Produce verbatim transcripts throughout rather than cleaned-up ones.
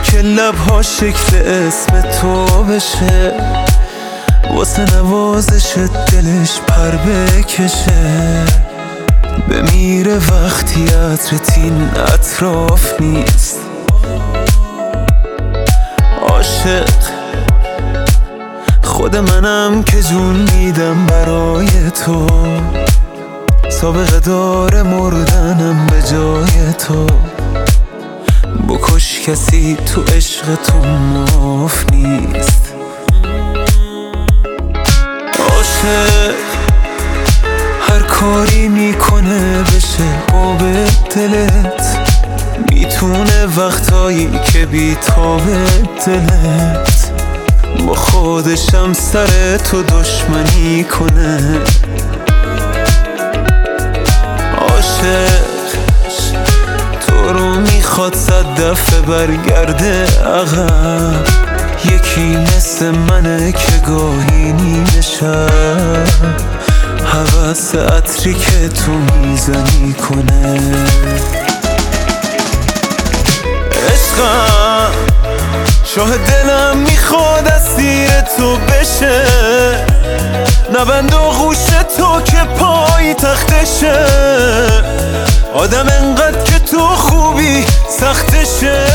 که لبها شکل اسم تو بشه، واسه نوازش دلش پر بکشه. بمیره وقتی عطرت این اطراف نیست. عاشق خود منم که جون میدم برای تو، سابقه داره مردنم به جای تو. بکش کسی تو عشق تو معاف نیست. عاشق هر کاری میکنه بشه آب دلت، میتونه وقتایی که بیتاب دلت با خودشم سر تو دشمنی کنه. عاشق تو رو میخواد صد دفعه برگرده عقب، یکی مثل منه که گاهی نیمه شب هوس عطری که تو میزنی کنه. عشقم شاه دلم میخواد اسیر تو بشه، نبند و غوش تو که پای تختشه. آدم انقدر که تو خوبی سختشه.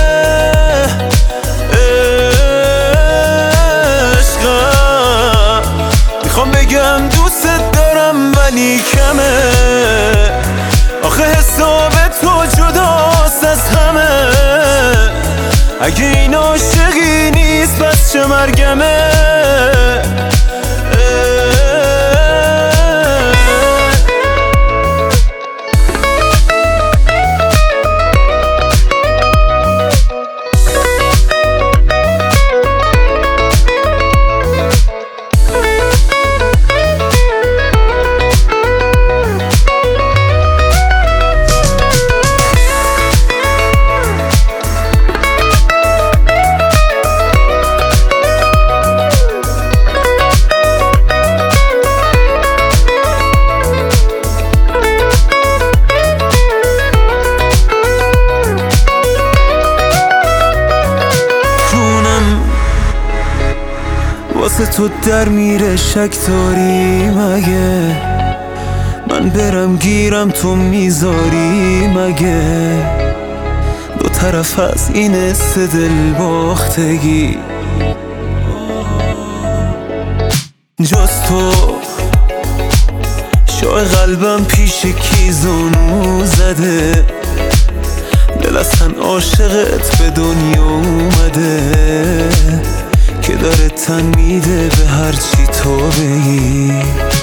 عشقم میخوام بگم دوست دارم ولی کمه، آخه حساب تو جداست از همه. اگه این عاشقی نیست پس چه مرگمه. واسه تو در میره شک داری مگه؟ من برم گیرم تو میذاری مگه؟ دو طرف از این است دل باختگی، جز تو شاه قلبم پیش کی زانو زده. دل اصلا عاشقت به دنیا اومده که داره تن میده به هرچی تو بگی.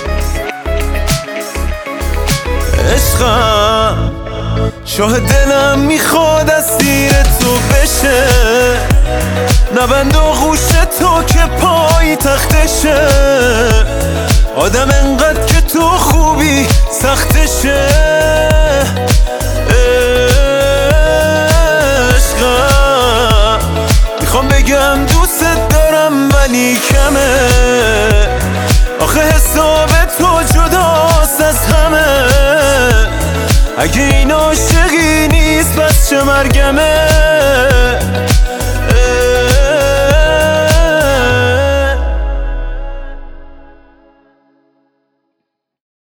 عشقم شاه دلم میخواد اسیر تو بشه، نبند و غوش تو که پای تختشه. آدم انقدر که تو خوبی سختشه. عشقم میخوام بگم دوست دارم ولی کمه، آخه حساب تو جداست از همه. اگه این عاشقی نیست پس چه مرگمه.